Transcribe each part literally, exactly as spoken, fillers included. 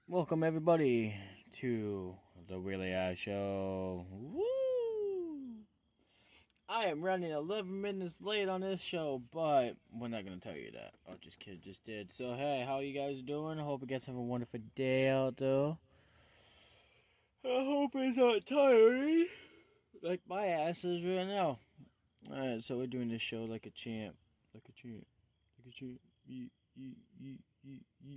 Welcome everybody to the Willie I Show. Woo! I am running eleven minutes late on this show, but we're not gonna tell you that. Oh, just kidding, just did. So hey, how you guys doing? I hope you guys have a wonderful day out there. I hope it's not tiring like my ass is right now. Alright, so we're doing this show like a champ. Like a champ. Like a champ. Yeah, yeah, yeah, yeah, yeah,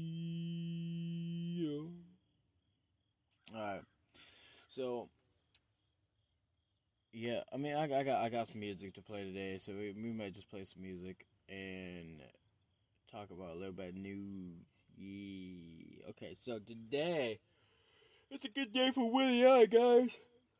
yeah. Alright. So yeah, I mean I, I got I got some music to play today, so we, we might just play some music and talk about a little bit of news. Yeah. Okay, so today it's a good day for Willie I, guys.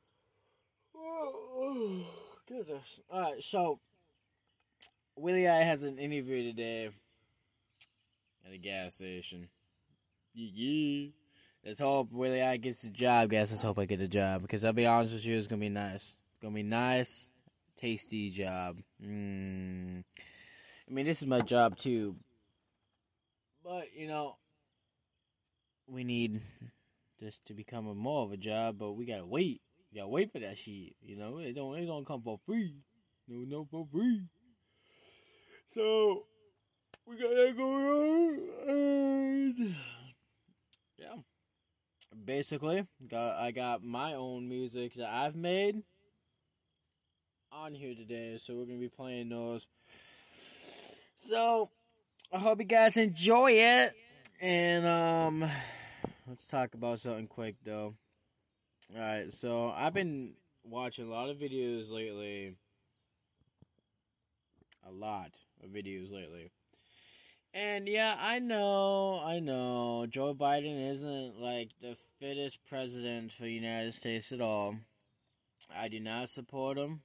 Oh, goodness. Alright, so Willie I has an interview today at a gas station. Yeah, yeah. Let's hope Willie I gets the job, guys. Let's hope I get the job. Because I'll be honest with you, it's going to be nice. It's going to be nice, tasty job. Mm. I mean, this is my job, too. But, you know, we need this to become a more of a job, but we got to wait. We got to wait for that shit. You know, it don't, it don't come for free. No, no, for free. So, we got that going on. And, yeah. Basically, got I got my own music that I've made on here today, so we're gonna be playing those. So I hope you guys enjoy it, and um, let's talk about something quick though. All right, so I've been watching a lot of videos lately, a lot of videos lately. And yeah, I know, I know, Joe Biden isn't like the fittest president for the United States at all. I do not support him,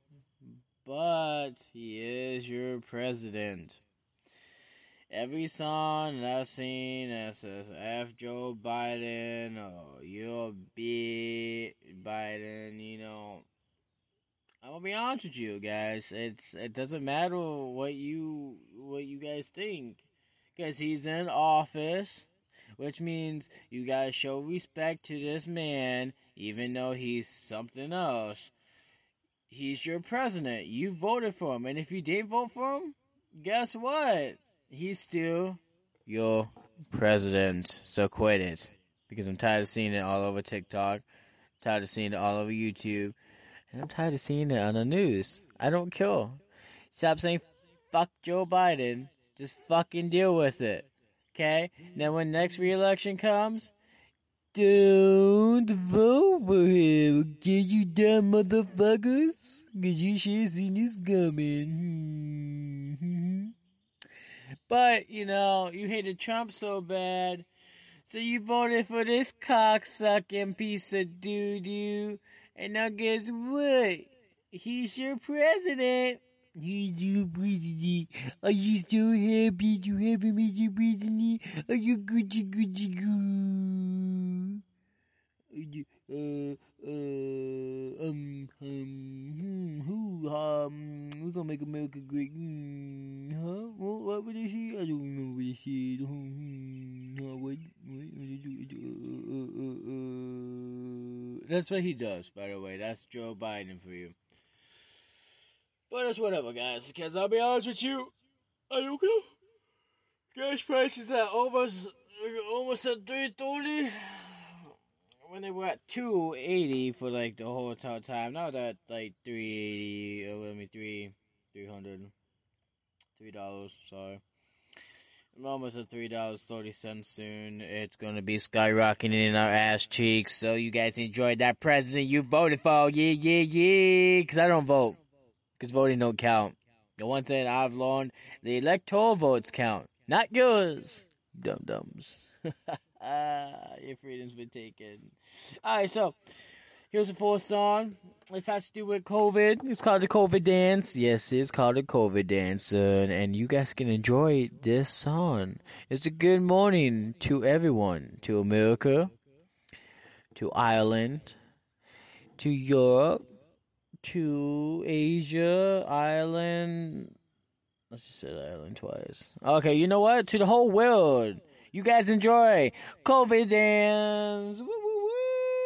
but he is your president. Every song that I've seen that says F Joe Biden or you're B Biden, you know, I'm gonna be honest with you guys. It's it doesn't matter what you what you guys think. Because he's in office, which means you gotta show respect to this man, even though he's something else. He's your president. You voted for him. And if you didn't vote for him, guess what? He's still your president. So quit it. Because I'm tired of seeing it all over TikTok. Tired of seeing it all over YouTube. And I'm tired of seeing it on the news. I don't care. Stop saying fuck Joe Biden. Just fucking deal with it. Okay? Now when next re-election comes, don't vote for him. Okay, you dumb motherfuckers? Cause you should have seen this coming. Hmm. But, you know, you hated Trump so bad, so you voted for this cocksucking piece of doo-doo. And now guess what? He's your president. He's your president. Are you so happy to have him as your president? Are you good to good to go? Uh, uh, um, um, hmm, who, um, we're gonna make America great. Hmm, huh? What, what would they say? I don't remember what they said. Hmm, huh, what, what, uh, uh, uh, uh, that's what he does, by the way. That's Joe Biden for you. But it's whatever, guys, because I'll be honest with you, I don't care. Gas prices are almost, almost at three thirty. When they were at two eighty for like the whole entire time, now that like three eighty, or let me three, three hundred, three dollars. Sorry, I'm almost at three dollars thirty cents soon. It's gonna be skyrocketing in our ass cheeks. So you guys enjoyed that president you voted for, yeah, yeah, yeah. Cause I don't vote, cause voting don't count. The one thing I've learned, the electoral votes count, not yours, dum dums. Ah, your freedom's been taken. Alright, so here's the fourth song. This has to do with COVID. It's called the COVID Dance. Yes, it's called the COVID Dance. Uh, and you guys can enjoy this song. It's a good morning to everyone. To America. To Ireland. To Europe. To Asia. Ireland. Let's just say Ireland twice. Okay, you know what? To the whole world. You guys enjoy COVID Dance. Woo, woo, woo.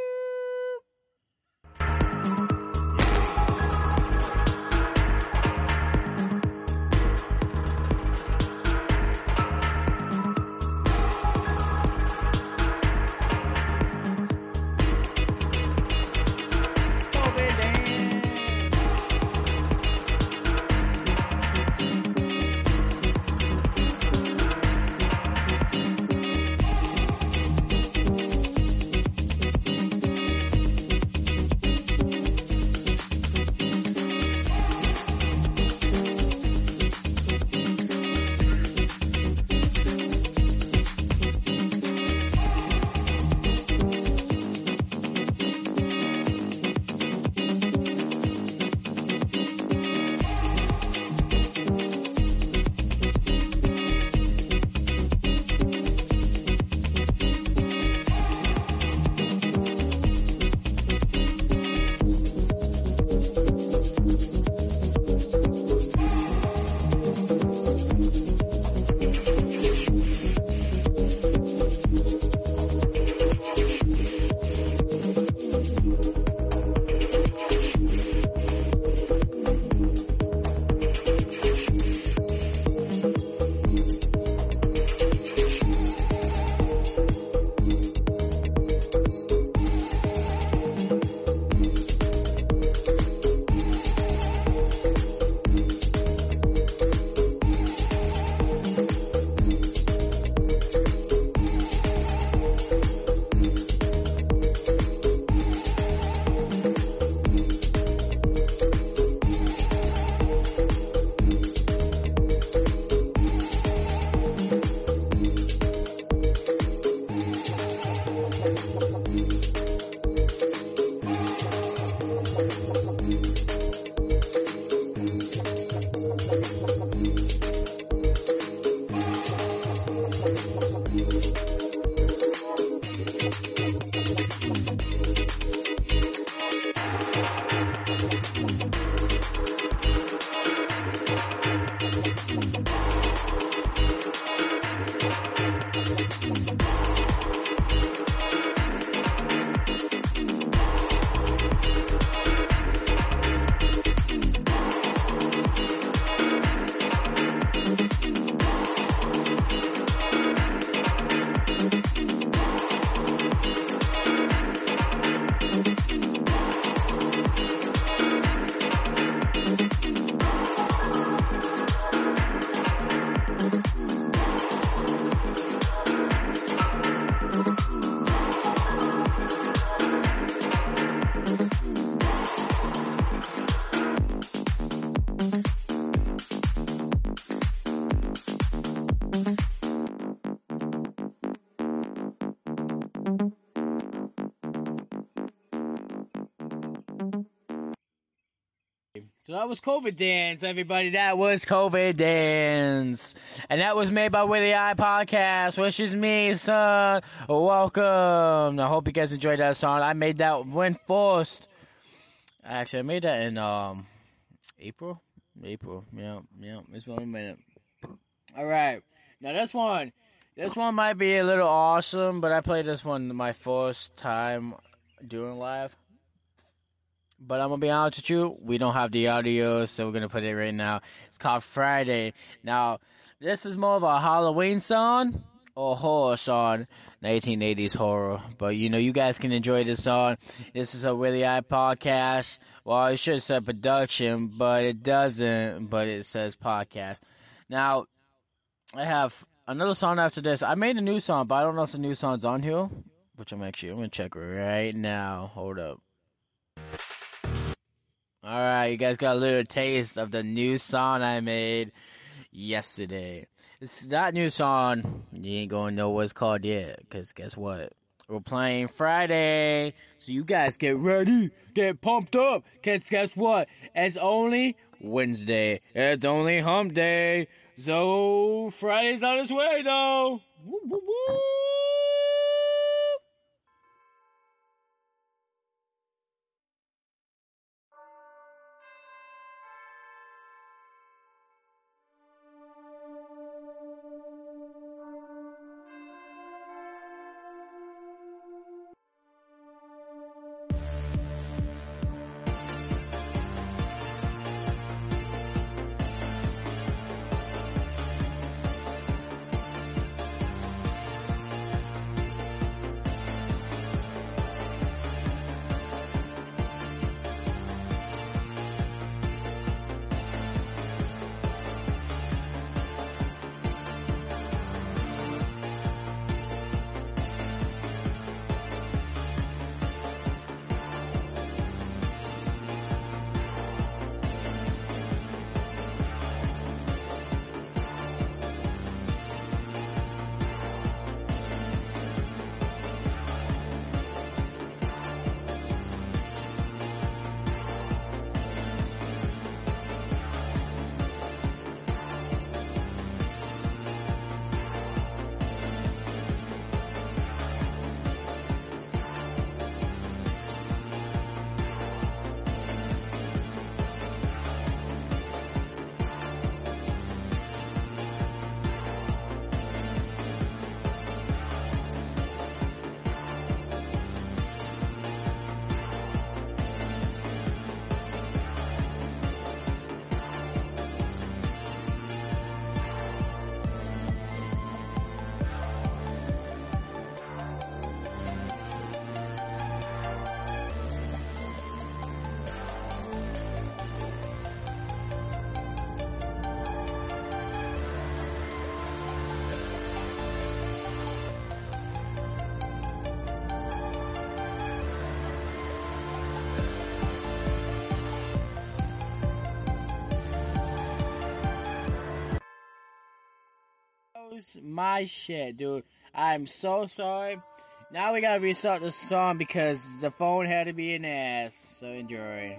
So that was COVID Dance, everybody. That was COVID Dance. And that was made by Willie I Podcast, which is me, son. Welcome. I hope you guys enjoyed that song. I made that when first. Actually, I made that in um April. April. Yeah, yeah. It's one minute. All right. Now this one. This one might be a little awesome, but I played this one my first time doing live. But I'm going to be honest with you, we don't have the audio, so we're going to put it right now. It's called Friday. Now, this is more of a Halloween song or horror song, nineteen eighties horror. But, you know, you guys can enjoy this song. This is a Willie I Podcast. Well, it should say production, but it doesn't, but it says podcast. Now, I have another song after this. I made a new song, but I don't know if the new song's on here, which I'm actually, I'm going to check right now. Hold up. Alright, you guys got a little taste of the new song I made yesterday. It's that new song, you ain't gonna know what it's called yet, because guess what? We're playing Friday, so you guys get ready, get pumped up, because guess what? It's only Wednesday, it's only hump day, so Friday's on its way though. Woo, woo, woo. That's my shit, dude. I'm so sorry. Now we gotta restart the song because the phone had to be an ass. So enjoy.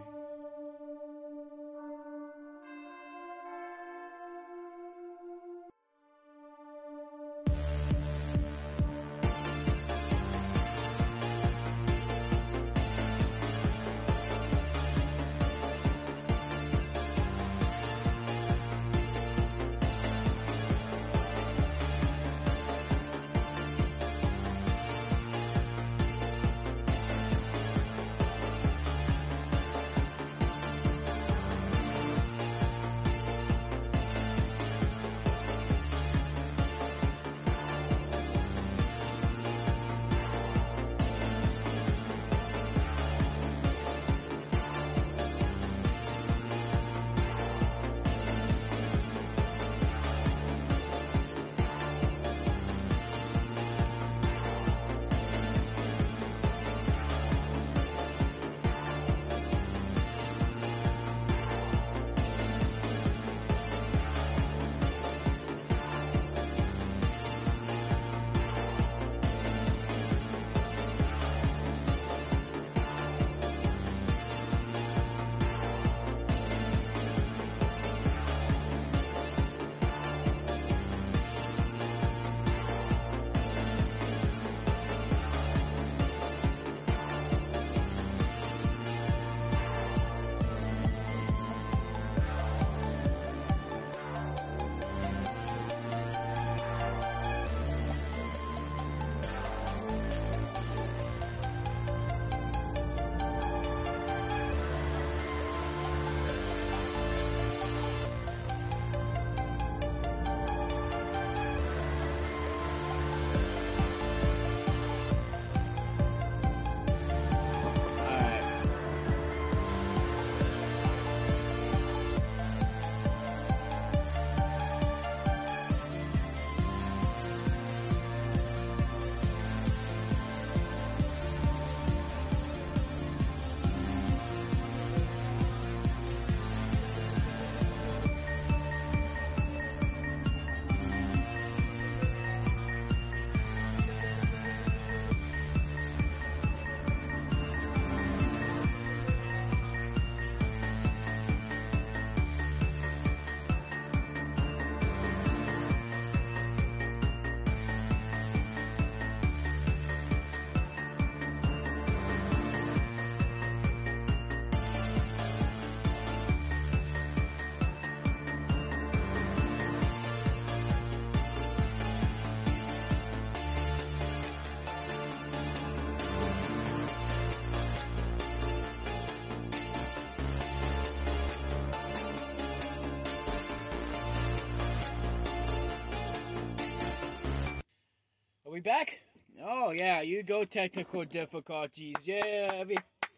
We back? Oh yeah, you go technical difficulties. Yeah, every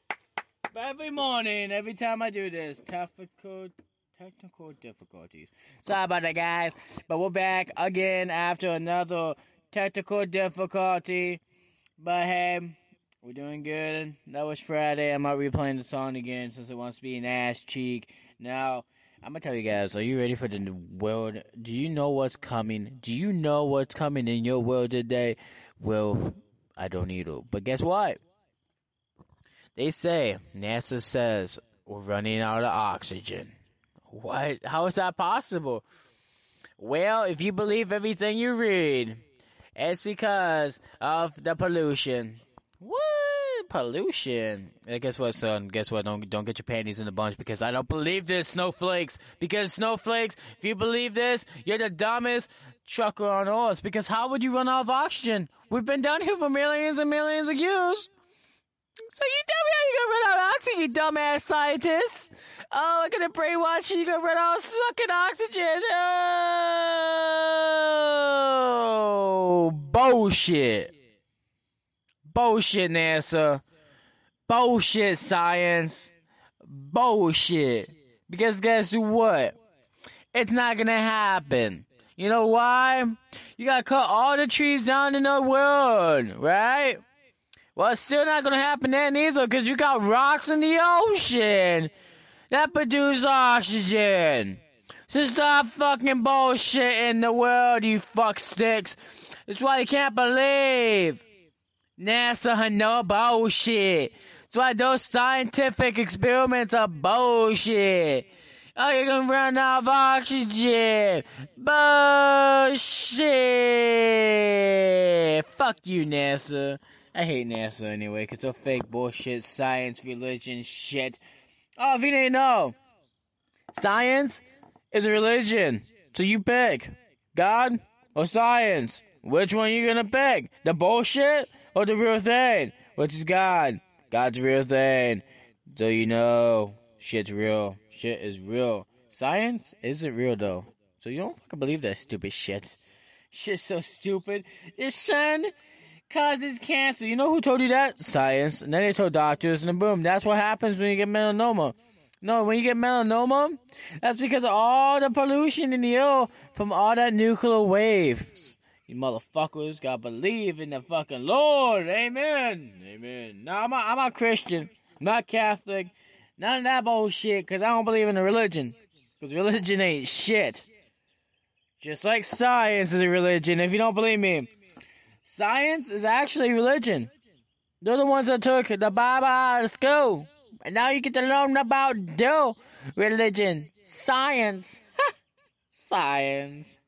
every morning, every time I do this, technical technical difficulties. Sorry about that, guys, but we're back again after another technical difficulty. But hey, we're doing good. That was Friday. I'm not replaying the song again since it wants to be an ass cheek. Now, I'm going to tell you guys, are you ready for the world? Do you know what's coming? Do you know what's coming in your world today? Well, I don't either. But guess what? They say, NASA says, we're running out of oxygen. What? How is that possible? Well, if you believe everything you read, it's because of the pollution. What? Pollution? And guess what, son? Guess what? Don't don't get your panties in a bunch because I don't believe this, snowflakes. Because snowflakes, if you believe this, you're the dumbest trucker on earth. Because how would you run out of oxygen? We've been down here for millions and millions of years. So you tell me how you gonna run out of oxygen, you dumbass scientists? Oh, look at the brainwash you gonna run out of sucking oxygen. Oh, bullshit. Bullshit, NASA. Bullshit, science. Bullshit. Because guess what? It's not gonna happen. You know why? You gotta cut all the trees down in the world, right? Well, it's still not gonna happen then either, because you got rocks in the ocean that produce oxygen. So stop fucking bullshit in the world, you fuck sticks. That's why you can't believe NASA had no bullshit. That's why those scientific experiments are bullshit. Oh, you're gonna run out of oxygen. Bullshit. Fuck you, NASA. I hate NASA anyway, because it's fake bullshit, science, religion, shit. Oh, if you didn't know, science is a religion. So you pick God or science. Which one you gonna pick? The bullshit or the real thing? Which is God. God's real thing. So you know, shit's real. Shit is real. Science isn't real though. So you don't fucking believe that stupid shit. Shit's so stupid. The sun causes cancer. You know who told you that? Science. And then they told doctors, and then boom. That's what happens when you get melanoma. No, when you get melanoma, that's because of all the pollution in the air from all that nuclear waves. You motherfuckers gotta believe in the fucking Lord. Amen. Amen. No, I'm a, I'm a Christian. I'm not Catholic. None of that bullshit, because I don't believe in a religion. Because religion ain't shit. Just like science is a religion, if you don't believe me. Science is actually religion. They're the ones that took the Bible out of school. And now you get to learn about the religion. Science. Science.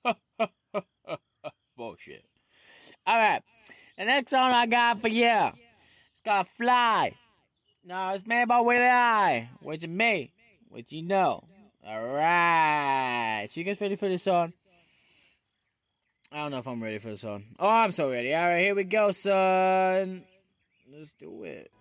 Bullshit. Alright. The next song I got for you. It's called Fly. No, it's made by Willie I. Which is me. Which you know. Alright. So you guys ready for this song? I don't know if I'm ready for the song. Oh, I'm so ready. Alright, here we go, son. Let's do it.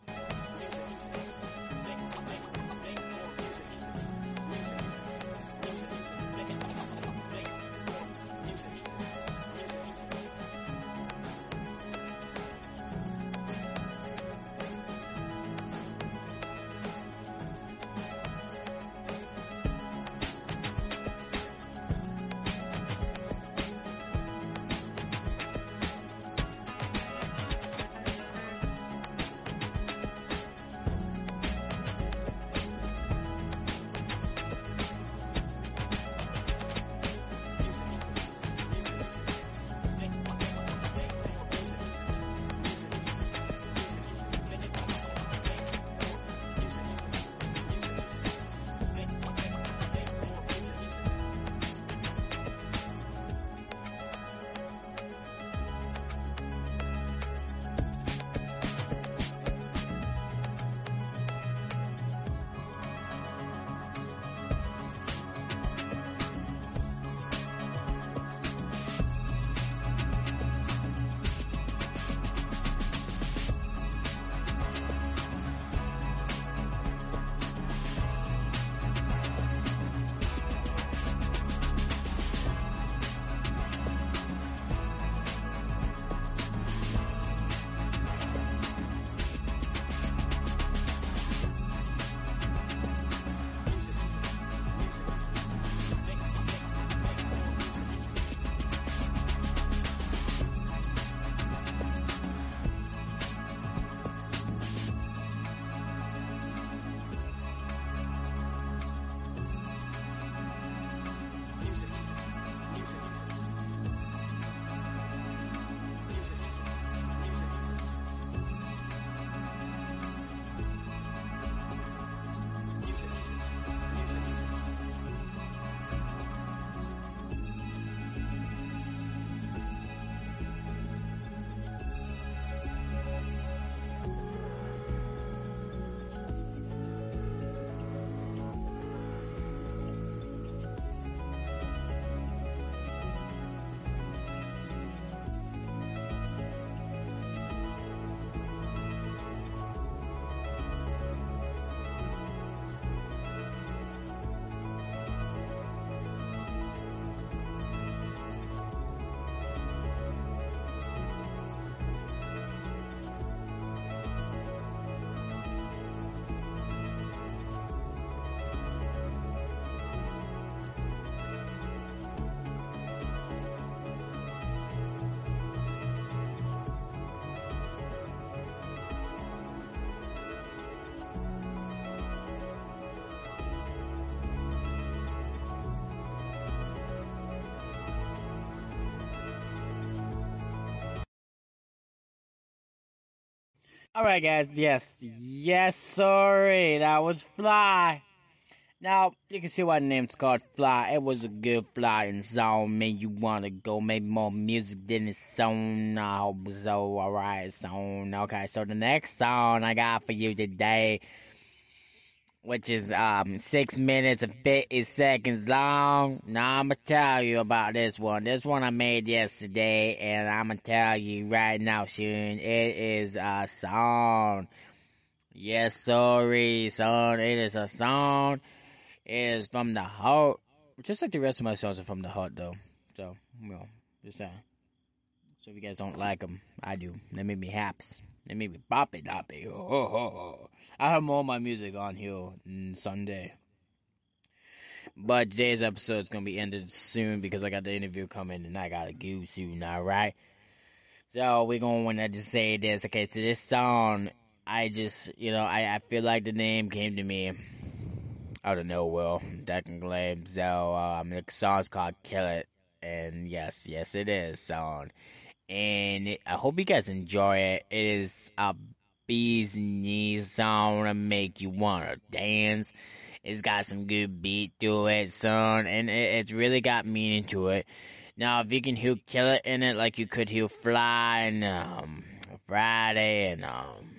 Alright, guys, yes. Yes, sorry. That was Fly. Now, you can see why the name's called Fly. It was a good flying song. Made you want to go make more music than it's song. I hope so. Alright, song. Okay, so the next song I got for you today, which is um six minutes and fifty seconds long. Now I'ma tell you about this one. This one I made yesterday, and I'ma tell you right now soon. It is a song. Yes, sorry, son. It is a song. It is from the heart. Just like the rest of my songs are from the heart, though. So, you know, just saying. So if you guys don't like them, I do. They make me happy. They make me boppy doppy. Oh, oh, oh. I have more of my music on here on Sunday. But today's episode is going to be ended soon because I got the interview coming and I got to go soon, alright? So we're going to just say this. Okay, so this song, I just, you know, I, I feel like the name came to me out of nowhere. Technically. So um, the song's called Kill It. And yes, yes it is song. And it, I hope you guys enjoy it. It is a bee's knees song to make you want to dance. It's got some good beat to it, son, and it, it's really got meaning to it. Now, if you can hear Kill It in it, like you could hear Fly and um, Friday and um,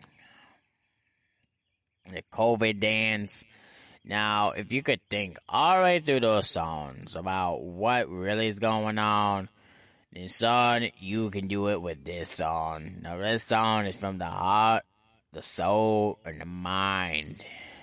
the COVID dance. Now, if you could think all the way through those songs about what really is going on, then, son, you can do it with this song. Now, this song is from the heart, the soul, and the mind.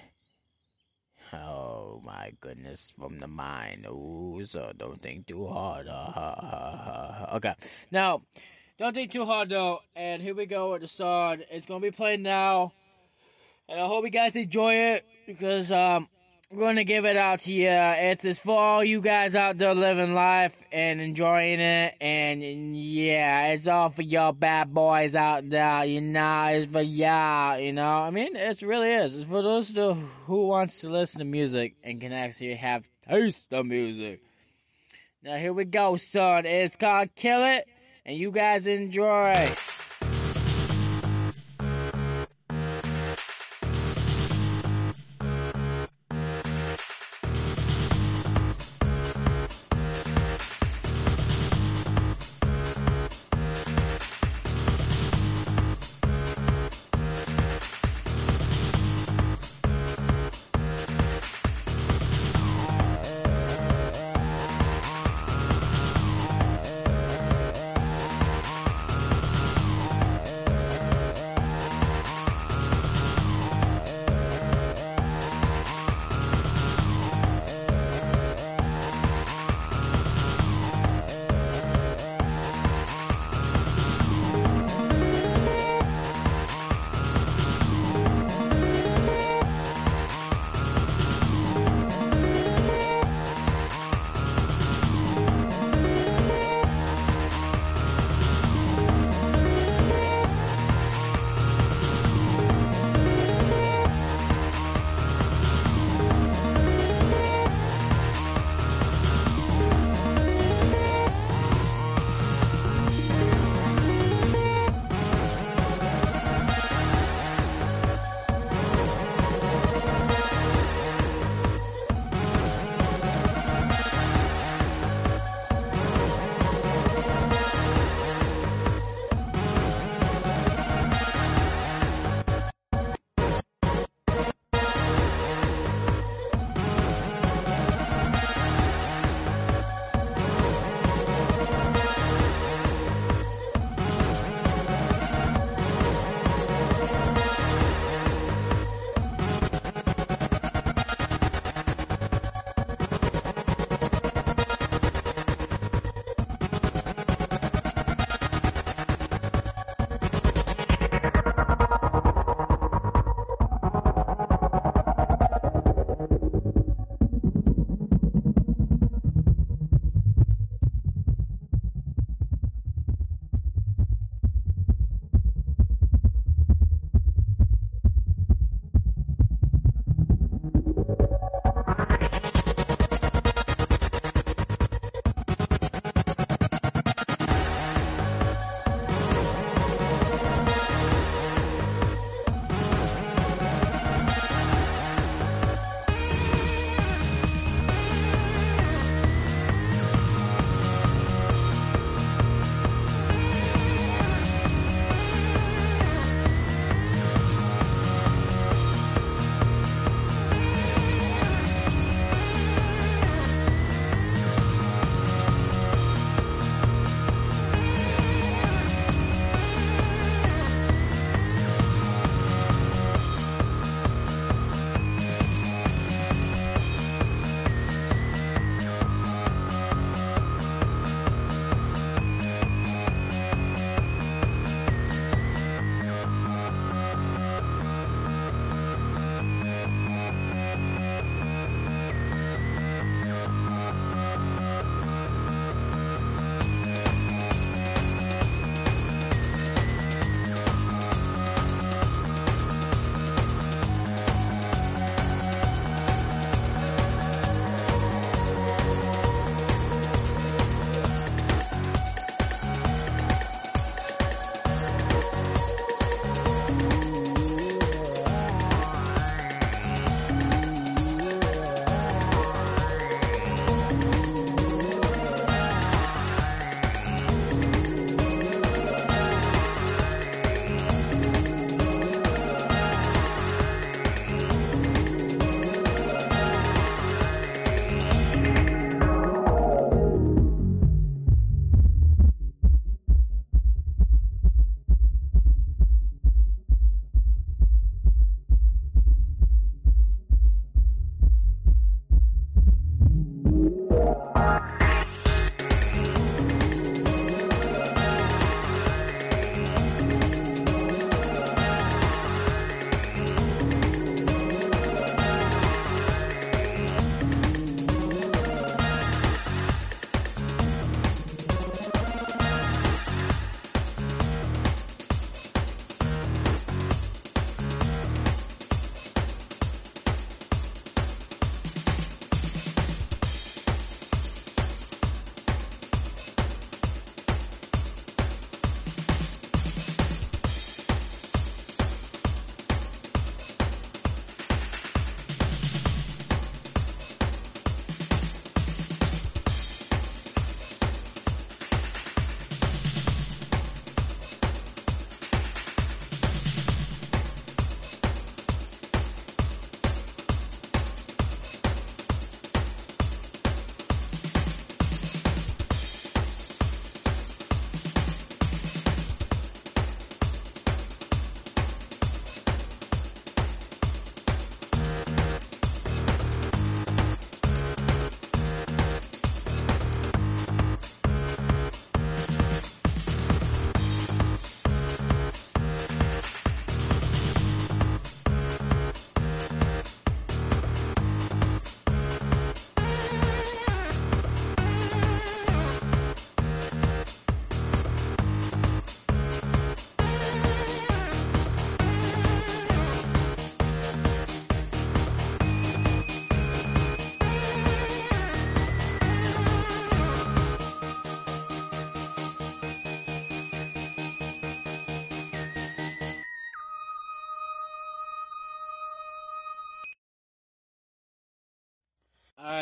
Oh, my goodness, from the mind. Ooh, so don't think too hard. Uh, uh, uh, okay, now, don't think too hard, though, and here we go with the song. It's going to be played now, and I hope you guys enjoy it, because, um, we're going to give it out to you. It's, it's for all you guys out there living life and enjoying it. And, yeah, it's all for y'all bad boys out there. You know, it's for y'all, you know. I mean, it really is. It's for those who, who wants to listen to music and can actually have taste of music. Now, here we go, son. It's called Kill It. And you guys enjoy.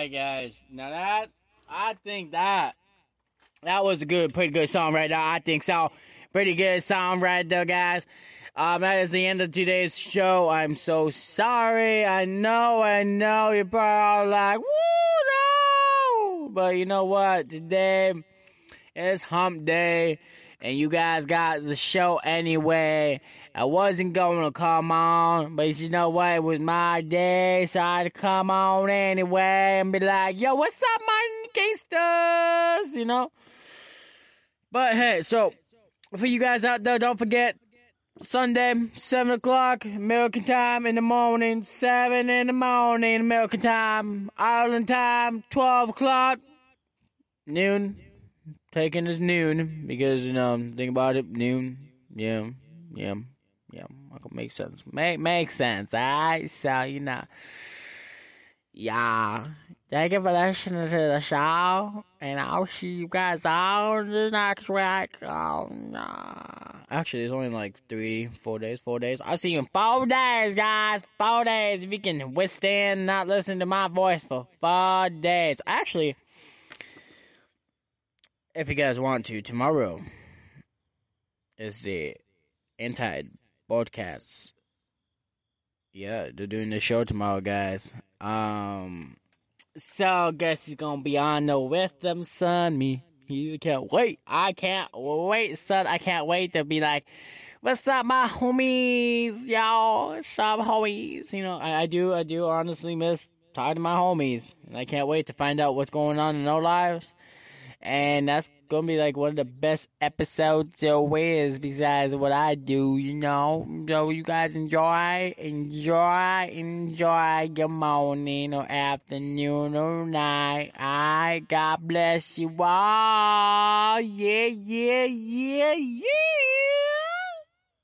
right, guys. Now that, I think that, that was a good, pretty good song right there. I think so. Pretty good song right there, guys. Um, that is the end of today's show. I'm so sorry. I know, I know. You're probably all like, woo, no. But you know what? Today is hump day. And you guys got the show anyway. I wasn't going to come on, but you know what? It was my day, so I had to come on anyway and be like, yo, what's up, my gangsters? You know? But hey, so, for you guys out there, don't forget, Sunday, seven o'clock, American time in the morning, seven in the morning, American time, Ireland time, twelve o'clock, noon. Taking is noon, because, you know, think about it, noon, yeah, yeah, yeah, makes sense, make, makes sense, alright, so, you know, yeah, thank you for listening to the show, and I'll see you guys on the next week. Oh, no. Actually, it's only like three, four days, four days, I'll see you in four days, guys, four days, if you can withstand not listening to my voice for four days, actually, if you guys want to, tomorrow is the Anti podcast. Yeah, they're doing the show tomorrow, guys. Um, so guess he's gonna be on the with them, son. Me, you can't wait. I can't wait, son. I can't wait to be like, what's up, my homies, y'all? What's up, homies? You know, I, I do, I do honestly miss talking to my homies, and I can't wait to find out what's going on in their lives. And that's gonna be like one of the best episodes there is besides what I do, you know. So you guys enjoy, enjoy, enjoy your morning or afternoon or night. Alright, God bless you all. Yeah, yeah, yeah, yeah.